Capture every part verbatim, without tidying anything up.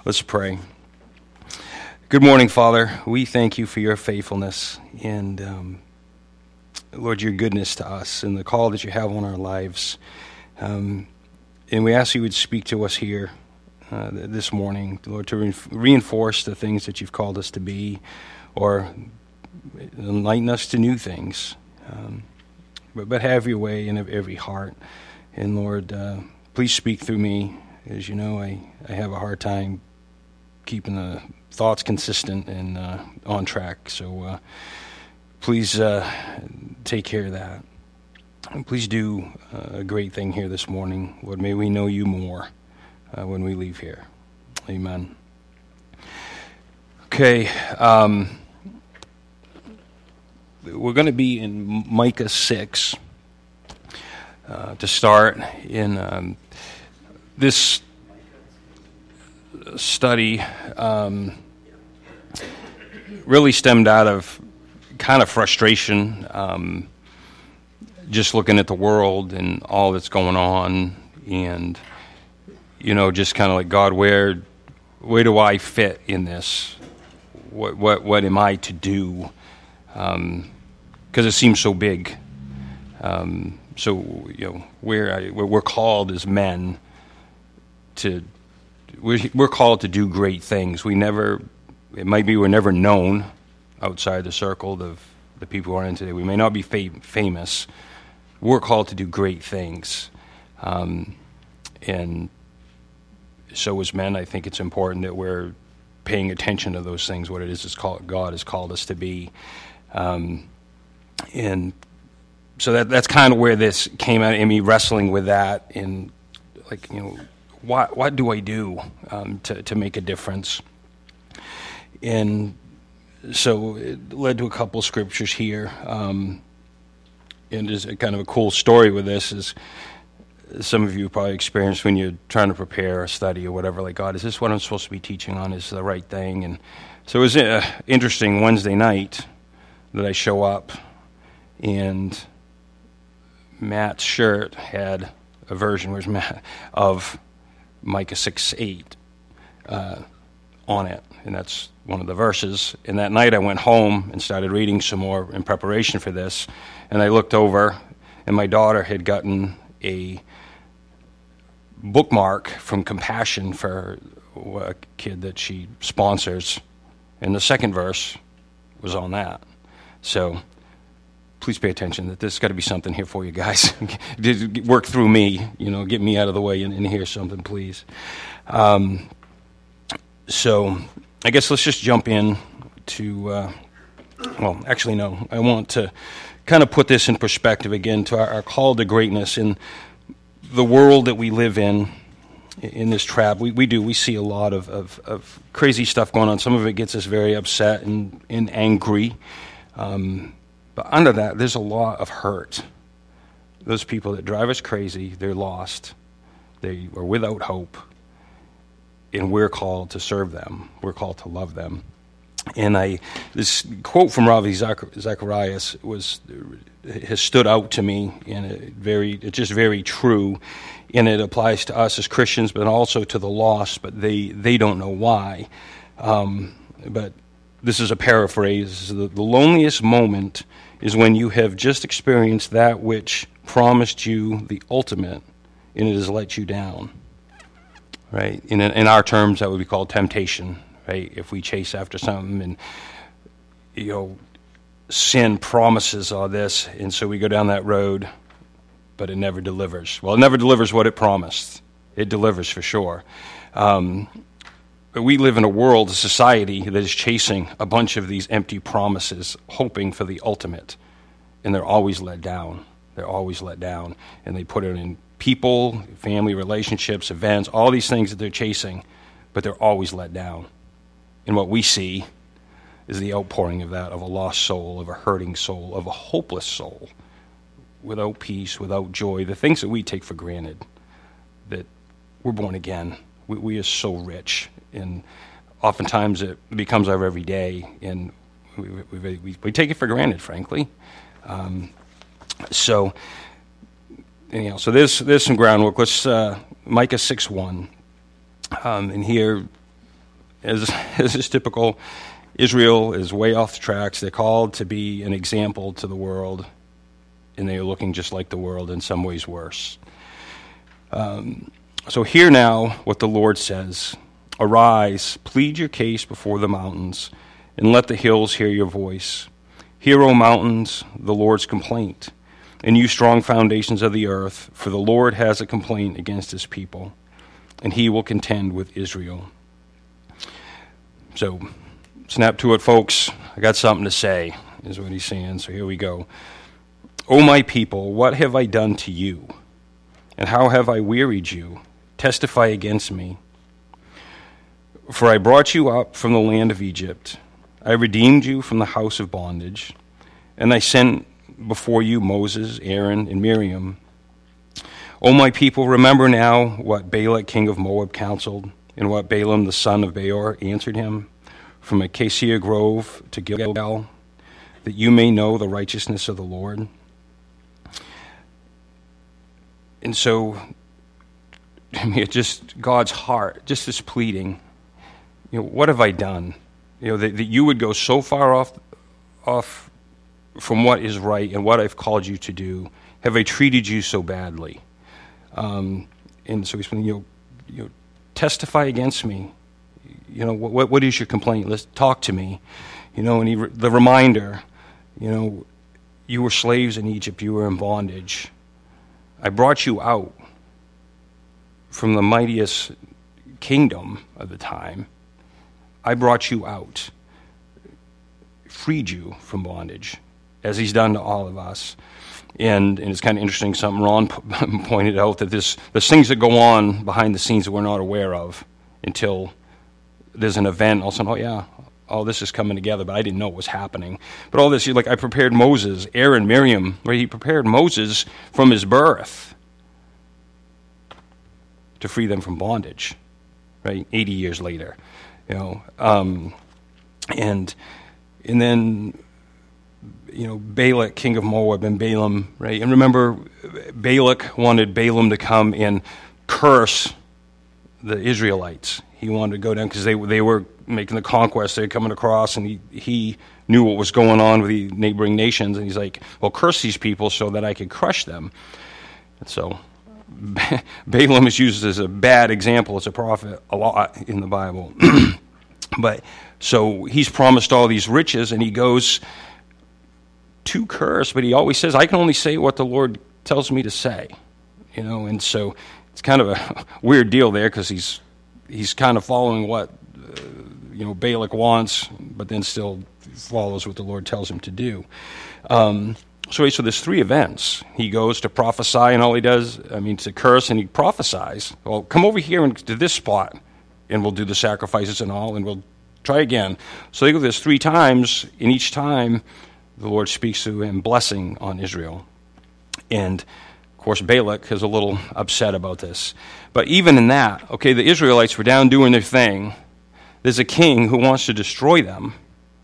Let's pray. Good morning, Father. We thank you for your faithfulness and, um, Lord, your goodness to us and the call that you have on our lives. Um, and we ask you would speak to us here uh, this morning, Lord, to re- reinforce the things that you've called us to be or enlighten us to new things. Um, but, but have your way in every heart. And, Lord, uh, please speak through me. As you know, I, I have a hard time keeping the thoughts consistent and uh, on track. So uh, please uh, take care of that. And please do uh, a great thing here this morning. Lord, may we know you more uh, when we leave here. Amen. Okay. Um, we're going to be in Micah six uh, to start. In um, this study um, really stemmed out of kind of frustration, um, just looking at the world and all that's going on, and you know, just kind of like, God, where where do I fit in this? What what what am I to do? Because um, it seems so big. Um, so you know, where I, we're called as men to. We're called to do great things. We never, it might be we're never known outside the circle of the people who are in today. We may not be fam- famous. We're called to do great things. Um, and so as men, I think it's important that we're paying attention to those things, what it is is called, God has called us to be. Um, and so that that's kind of where this came out, and me wrestling with that and, like, you know, What what do I do um, to to make a difference? And so it led to a couple of scriptures here. Um, and there's a kind of a cool story with this is some of you probably experienced when you're trying to prepare a study or whatever. Like, God, is this what I'm supposed to be teaching on? Is the right thing? And so it was uh, interesting. Wednesday night that I show up, and Matt's shirt had a version. Where's Matt of Micah six eight uh, on it, and that's one of the verses. And that night I went home and started reading some more in preparation for this, and I looked over, and my daughter had gotten a bookmark from Compassion for a kid that she sponsors, and the second verse was on that. So please pay attention that there's got to be something here for you guys. Work through me, you know, get me out of the way and, and hear something, please. Um, so I guess let's just jump in to, uh, well, actually, no. I want to kind of put this in perspective again to our, our call to greatness in the world that we live in, in this trap. We, we do. We see a lot of, of, of crazy stuff going on. Some of it gets us very upset and, and angry. Um But under that, there's a lot of hurt. Those people that drive us crazy, they're lost. They are without hope. And we're called to serve them. We're called to love them. And I, this quote from Ravi Zacharias was has stood out to me, and it very, it's just very true. And it applies to us as Christians, but also to the lost. But they, they don't know why. Um, but this is a paraphrase. The, the loneliest moment is when you have just experienced that which promised you the ultimate, and it has let you down. Right? In in our terms, that would be called temptation. Right? If we chase after something, and you know, sin promises all this, and so we go down that road, but it never delivers. Well, it never delivers what it promised. It delivers for sure. Um, But we live in a world, a society that is chasing a bunch of these empty promises, hoping for the ultimate. And they're always let down. They're always let down. And they put it in people, family relationships, events, all these things that they're chasing, but they're always let down. And what we see is the outpouring of that, of a lost soul, of a hurting soul, of a hopeless soul, without peace, without joy, the things that we take for granted, that we're born again. We, we are so rich. And oftentimes it becomes our everyday, and we, we, we, we take it for granted, frankly. Um, so, anyhow, so there's there's some groundwork. Let's uh, Micah six one, um, and here as, as is typical, Israel is way off the tracks. They're called to be an example to the world, and they are looking just like the world, in some ways worse. Um, so hear now what the Lord says. Arise, plead your case before the mountains, and let the hills hear your voice. Hear, O mountains, the Lord's complaint, and you strong foundations of the earth, for the Lord has a complaint against his people, and he will contend with Israel. So, snap to it, folks. I got something to say, is what he's saying. So here we go. O my people, what have I done to you? And how have I wearied you? Testify against me. For I brought you up from the land of Egypt. I redeemed you from the house of bondage. And I sent before you Moses, Aaron, and Miriam. O my people, remember now what Balak king of Moab counseled, and what Balaam the son of Beor answered him, from Acacia Grove to Gilgal, that you may know the righteousness of the Lord. And so, I mean, it's just God's heart, just this pleading. You know, what have I done? You know, that, that you would go so far off, off from what is right and what I've called you to do. Have I treated you so badly? Um, and so he's saying, you know, you know, testify against me. You know, what what is your complaint? Let's talk to me. You know, and he, the reminder, you know, you were slaves in Egypt. You were in bondage. I brought you out from the mightiest kingdom of the time. I brought you out, freed you from bondage, as he's done to all of us. And, and it's kind of interesting, something Ron pointed out, that this, there's things that go on behind the scenes that we're not aware of until there's an event. All of a sudden, oh yeah, all this is coming together, but I didn't know it was happening. But all this, like I prepared Moses, Aaron, Miriam, right? He prepared Moses from his birth to free them from bondage, right? eighty years later. You know, um, and and then, you know, Balak, king of Moab, and Balaam, right? And remember, Balak wanted Balaam to come and curse the Israelites. He wanted to go down because they they were making the conquest. They were coming across, and he he knew what was going on with the neighboring nations, and he's like, well, curse these people so that I could crush them. And so Balaam is used as a bad example as a prophet a lot in the Bible. But so he's promised all these riches, and he goes to curse, but he always says, I can only say what the Lord tells me to say. You know, and so it's kind of a weird deal there, because he's he's kind of following what uh, you know Balak wants, but then still follows what the Lord tells him to do. Um So, so there's three events. He goes to prophesy, and all he does, I mean, to curse, and he prophesies. Well, come over here and to this spot, and we'll do the sacrifices and all, and we'll try again. So they go this three times, and each time the Lord speaks to him blessing on Israel. And, of course, Balak is a little upset about this. But even in that, okay, the Israelites were down doing their thing. There's a king who wants to destroy them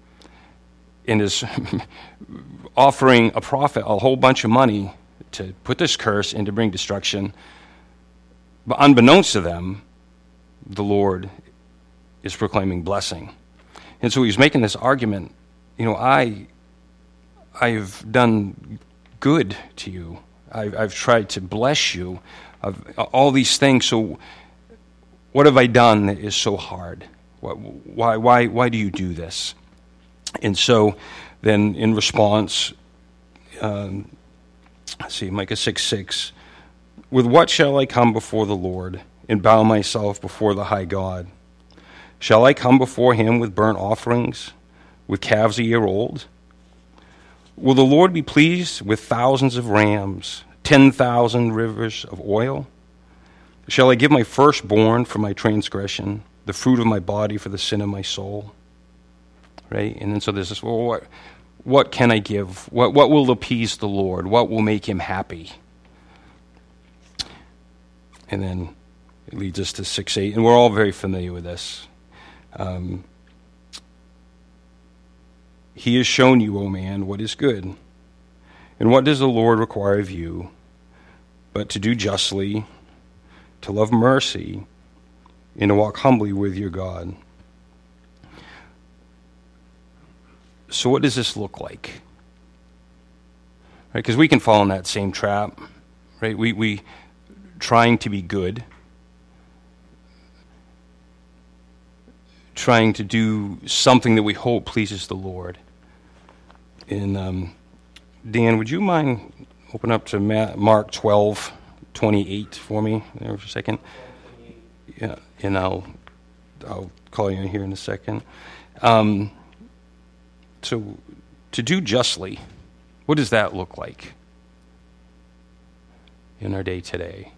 and is offering a prophet a whole bunch of money to put this curse and to bring destruction. But unbeknownst to them, the Lord is proclaiming blessing. And so he's making this argument, you know, I, I've done good to you. I've, I've tried to bless you. I've, all these things. So what have I done that is so hard? Why, why, why do you do this? And so then in response, um, let's see, Micah six six, with what shall I come before the Lord and bow myself before the high God? Shall I come before him with burnt offerings, with calves a year old? Will the Lord be pleased with thousands of rams, ten thousand rivers of oil? Shall I give my firstborn for my transgression, the fruit of my body for the sin of my soul? Right? And then so there's this, well, what, what can I give? What, what will appease the Lord? What will make him happy? And then it leads us to six eight, and we're all very familiar with this. Um, he has shown you, O man, what is good. And what does the Lord require of you? But to do justly, to love mercy, and to walk humbly with your God. So what does this look like? Right, because we can fall in that same trap, right? We we trying to be good, trying to do something that we hope pleases the Lord. And um, Dan, would you mind open up to Mark twelve twenty-eight for me there for a second? Yeah, and I'll I'll call you in here in a second. Um, so, to do justly, what does that look like in our day today?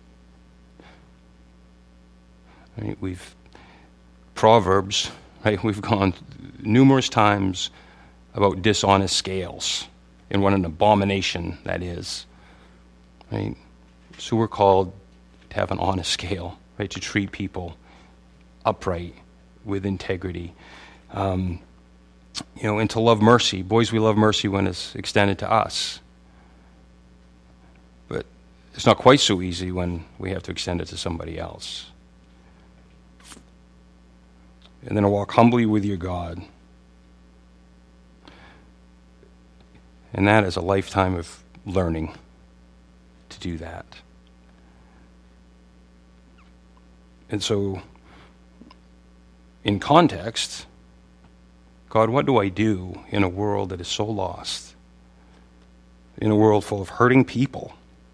Right, we've Proverbs, right? We've gone numerous times about dishonest scales and what an abomination that is, right? So we're called to have an honest scale, right? To treat people upright with integrity. Um, you know, and to love mercy. Boys, we love mercy when it's extended to us. But it's not quite so easy when we have to extend it to somebody else. And then to walk humbly with your God. And that is a lifetime of learning to do that. And so, in context, God, what do I do in a world that is so lost? In a world full of hurting people?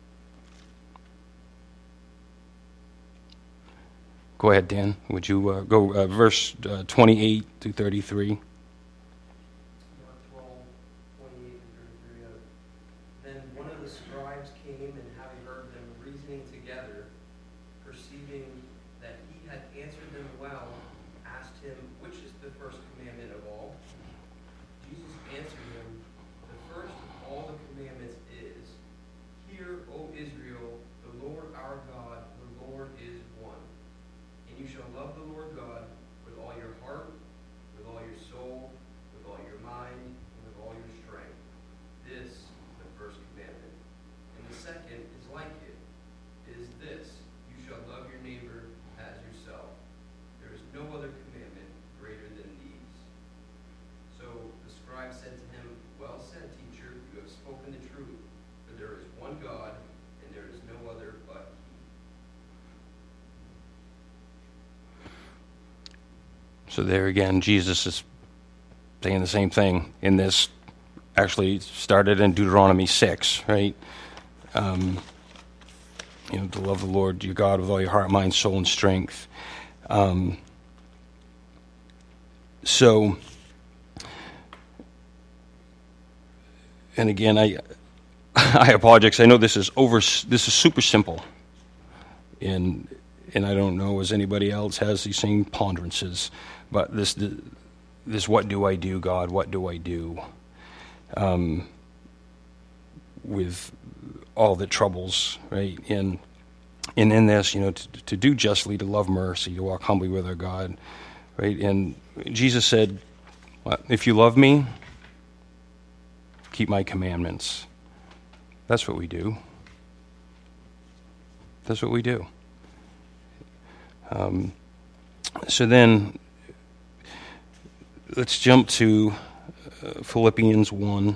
Go ahead, Dan. Would you uh, go uh, verse uh, twenty-eight to thirty-three? Mark twelve, twenty-eight to thirty-three. Uh, then one of the scribes came, and having heard them reasoning together, perceiving that he had answered them well, asked him, which is the first commandment of all? Jesus answered him, the first of all the commandments is, Hear, O Israel, the Lord our God, the Lord is one. And you shall love the Lord God with all your heart, with all your soul, with all your mind, and with all your strength. This is the first commandment. And the second is like it. It is this, you shall love your neighbor as yourself. There is no other commandment greater than these. So the scribe said to him, Well said, teacher, you have spoken the truth, for there is one God, and there is no other but He. So there again, Jesus is saying the same thing in this. Actually started in Deuteronomy six, right? Um, you know, to love the Lord your God with all your heart, mind, soul, and strength. Um, so, and again, I I apologize. I know this is over. This is super simple, and and I don't know as anybody else has these same ponderances, but this this what do I do, God? What do I do? Um, with all the troubles, right? And and in this, you know, to, to do justly, to love mercy, to walk humbly with our God, right? And Jesus said, well, if you love me, keep my commandments. That's what we do. That's what we do. Um, so then, let's jump to uh, Philippians one.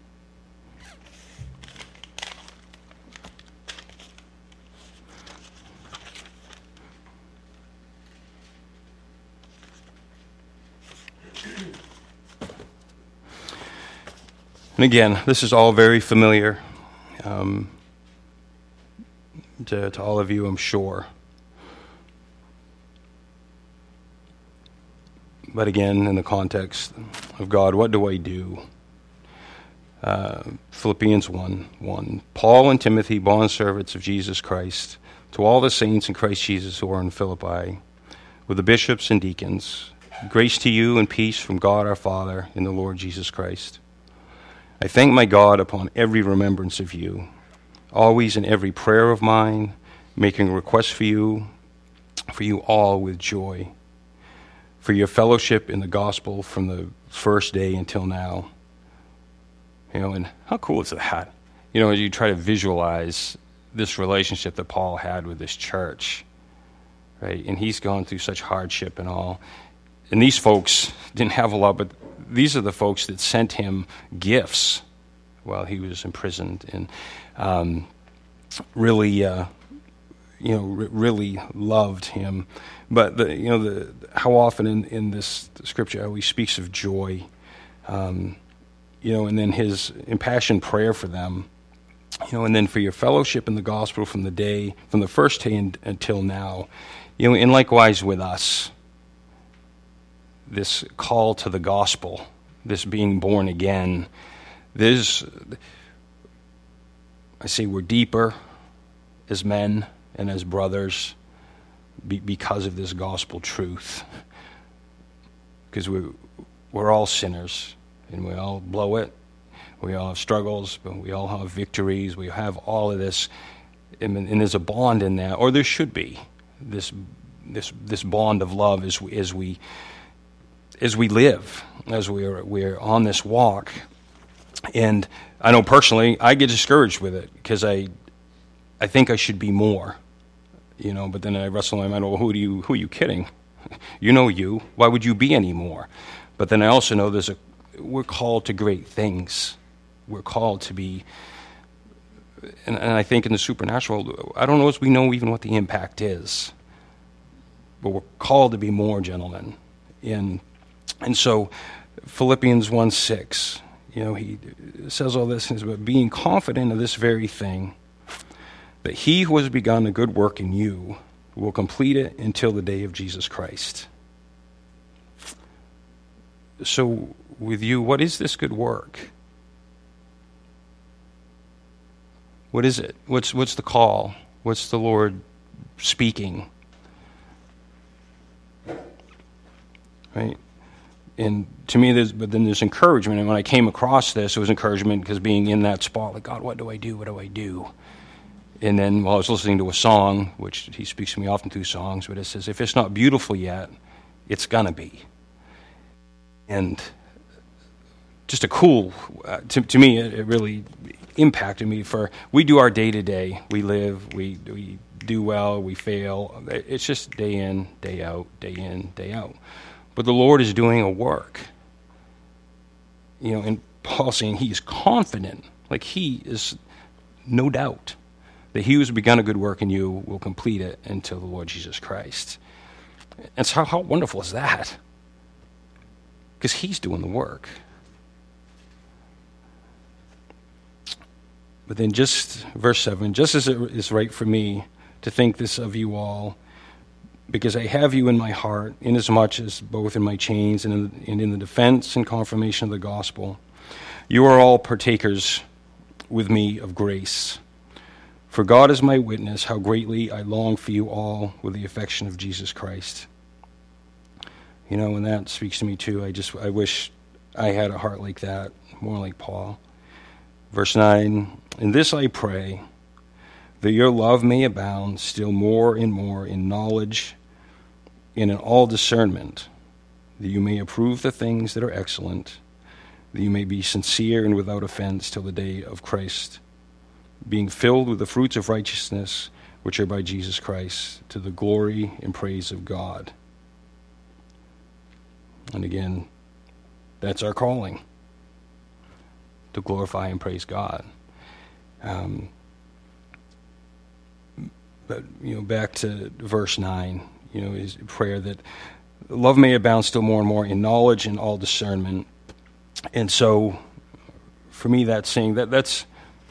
And again, this is all very familiar um, to, to all of you, I'm sure. But again, in the context of God, what do I do? Uh, Philippians one one. Paul and Timothy, bondservants of Jesus Christ, to all the saints in Christ Jesus who are in Philippi, with the bishops and deacons, grace to you and peace from God our Father and the Lord Jesus Christ. I thank my God upon every remembrance of you, always in every prayer of mine, making requests for you, for you all with joy, for your fellowship in the gospel from the first day until now. You know, and how cool is that? You know, as you try to visualize this relationship that Paul had with this church, right? And he's gone through such hardship and all. And these folks didn't have a lot, but these are the folks that sent him gifts while he was imprisoned, and um, really, uh, you know, r- really loved him. But the, you know, the how often in, in this scripture how he speaks of joy, um, you know, and then his impassioned prayer for them, you know, and then for your fellowship in the gospel from the day, from the first day in, until now, you know, and likewise with us, this call to the gospel, this being born again. There's, I say we're deeper as men and as brothers be, because of this gospel truth. Because we, we're all sinners, and we all blow it. We all have struggles, but we all have victories. We have all of this, and, and there's a bond in that, or there should be, this this this bond of love as we as we as we live, as we are we're on this walk. And I know personally, I get discouraged with it because I, I think I should be more, you know. But then I wrestle in my mind, well, who do you, who are you kidding? You know you. Why would you be any more? But then I also know there's a, we're called to great things. We're called to be, and, and I think in the supernatural, I don't know if we know even what the impact is, but we're called to be more, gentlemen. And and so Philippians one six. You know, he says all this about being confident of this very thing, that he who has begun a good work in you will complete it until the day of Jesus Christ. So with you, what is this good work? What is it? What's what's the call? What's the Lord speaking? Right? And to me, there's, but then there's encouragement. And when I came across this, it was encouragement because being in that spot, like, God, what do I do? What do I do? And then while I was listening to a song, which he speaks to me often through songs, but it says, if it's not beautiful yet, it's going to be. And just a cool, uh, to, to me, it, it really impacted me. For we do our day-to-day. We live, we, we do well, we fail. It's just day in, day out, day in, day out. But the Lord is doing a work. You know, and Paul saying he is confident, like he is no doubt, that he who has begun a good work in you will complete it until the Lord Jesus Christ. And so how, how wonderful is that? Because he's doing the work. But then just verse seven, just as it is right for me to think this of you all, because I have you in my heart, inasmuch as both in my chains and in, and in the defense and confirmation of the gospel, you are all partakers with me of grace. For God is my witness, how greatly I long for you all with the affection of Jesus Christ. You know, and that speaks to me too. I just, I wish I had a heart like that, more like Paul. Verse nine, in this I pray, that your love may abound still more and more in knowledge and in all discernment, that you may approve the things that are excellent, that you may be sincere and without offense till the day of Christ, being filled with the fruits of righteousness, which are by Jesus Christ, to the glory and praise of God. And again, that's our calling, to glorify and praise God. Um, but, you know, back to verse nine, you know, his prayer that love may abound still more and more in knowledge and all discernment. And so, for me, that's saying that that's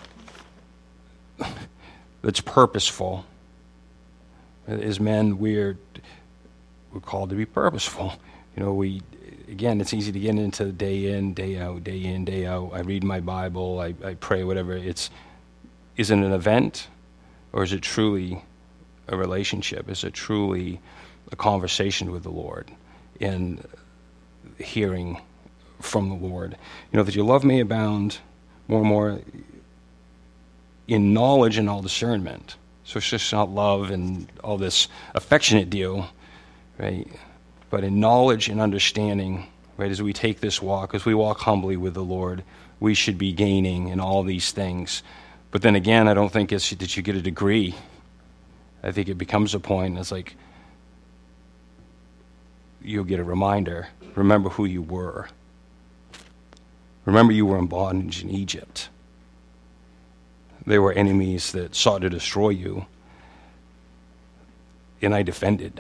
that's purposeful. As men, we're we're called to be purposeful. You know, we again, it's easy to get into day in, day out, day in, day out. I read my Bible, I, I pray, whatever. It's is it an event, or is it truly a relationship? Is it truly a conversation with the Lord and hearing from the Lord? You know, that your love may abound more and more in knowledge and all discernment. So it's just not love and all this affectionate deal, right? But in knowledge and understanding, right, as we take this walk, as we walk humbly with the Lord, we should be gaining in all these things. But then again, I don't think it's that you get a degree. I think it becomes a point, it's like you'll get a reminder. Remember who you were. Remember, you were in bondage in Egypt. There were enemies that sought to destroy you, and I defended.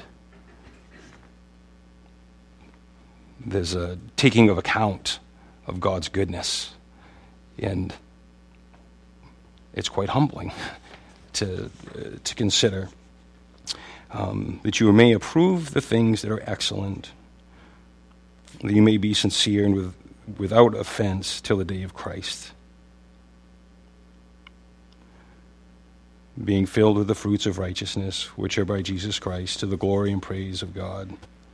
There's a taking of account of God's goodness, and it's quite humbling to uh, to consider um, that you may approve the things that are excellent, that you may be sincere and with, without offense till the day of Christ, being filled with the fruits of righteousness, which are by Jesus Christ, to the glory and praise of God.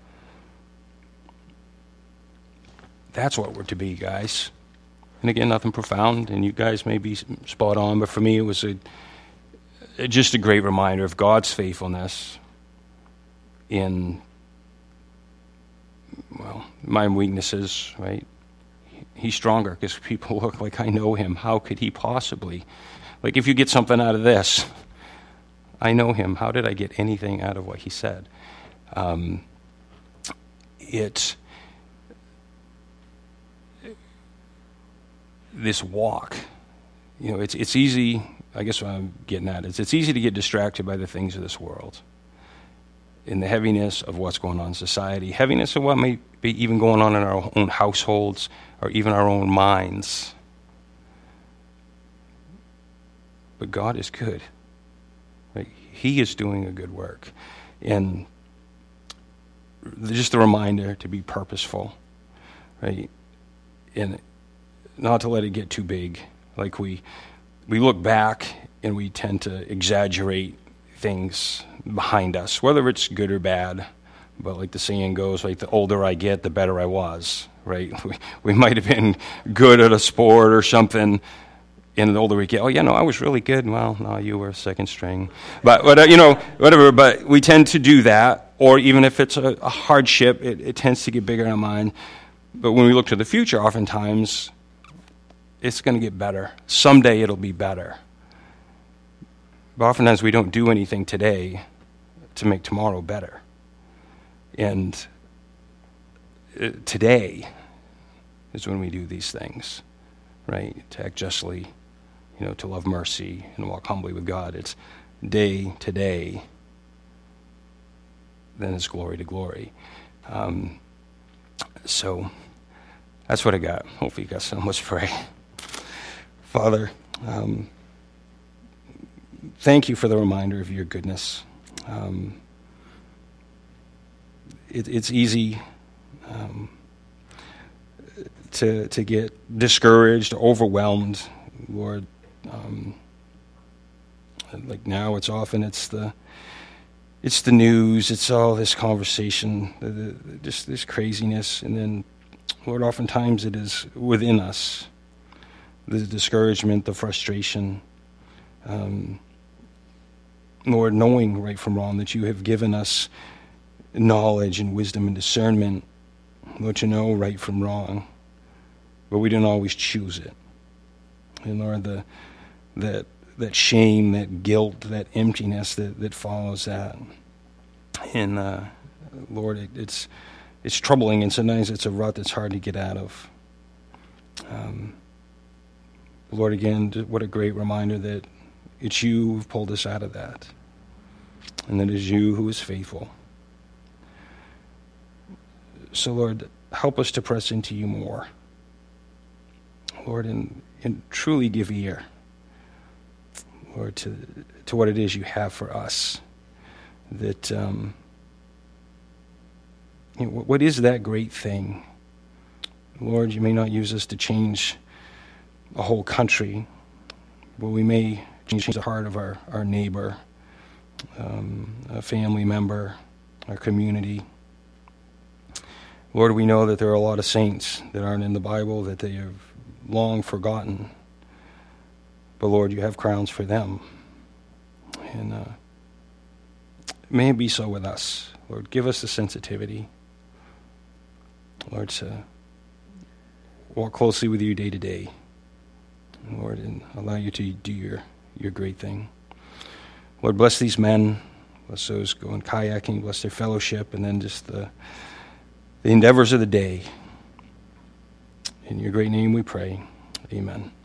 That's what we're to be, guys. And again, nothing profound, and you guys may be spot on, but for me it was a just a great reminder of God's faithfulness in, well, my weaknesses, right? He's stronger because people look like I know him. How could he possibly? Like, if you get something out of this, I know him. How did I get anything out of what he said? Um, it, this walk, you know, it's it's easy, I guess what I'm getting at is it's easy to get distracted by the things of this world, in the heaviness of what's going on in society, heaviness of what may be even going on in our own households or even our own minds. But God is good. Right? He is doing a good work. And just a reminder to be purposeful, right? And not to let it get too big. Like we we look back and we tend to exaggerate things behind us, whether it's good or bad. But like the saying goes, like the older I get, the better I was, right? We, we might have been good at a sport or something, and the older we get, oh yeah, no, I was really good. Well, no, you were second string. But, but uh, you know, whatever, but we tend to do that, or even if it's a, a hardship, it, it tends to get bigger in our mind. But when we look to the future, oftentimes, it's going to get better. Someday it'll be better. But oftentimes we don't do anything today to make tomorrow better. And uh, today is when we do these things, right? To act justly, you know, to love mercy and walk humbly with God. It's day to day, then it's glory to glory. Um, so that's what I got. Hopefully you got some. Let's pray. Father, um, thank you for the reminder of your goodness. Um, it, it's easy um, to to get discouraged, overwhelmed, Lord. Um, like now, it's often it's the it's the news, it's all this conversation, the, the, just this craziness, and then, Lord, oftentimes it is within us, the discouragement, the frustration. Um, Lord, knowing right from wrong, that you have given us knowledge and wisdom and discernment, Lord, to know right from wrong, but we don't always choose it. And Lord, the that that shame, that guilt, that emptiness that, that follows that. And uh, Lord, it, it's it's troubling, and sometimes it's a rut that's hard to get out of. Um, Lord, again, what a great reminder that it's you who've pulled us out of that, and that it is you who is faithful. So, Lord, help us to press into you more, Lord, and, and truly give ear, Lord, to to what it is you have for us. That, um, you know, what is that great thing? Lord, you may not use us to change a whole country, but we may change the heart of our, our neighbor, um, a family member, our community. Lord, we know that there are a lot of saints that aren't in the Bible, that they have long forgotten. But Lord, you have crowns for them. And uh, may it be so with us. Lord, give us the sensitivity, Lord, to walk closely with you day to day, Lord, and allow you to do your, your great thing. Lord, bless these men. Bless those going kayaking. Bless their fellowship. And then just the, the endeavors of the day. In your great name we pray. Amen.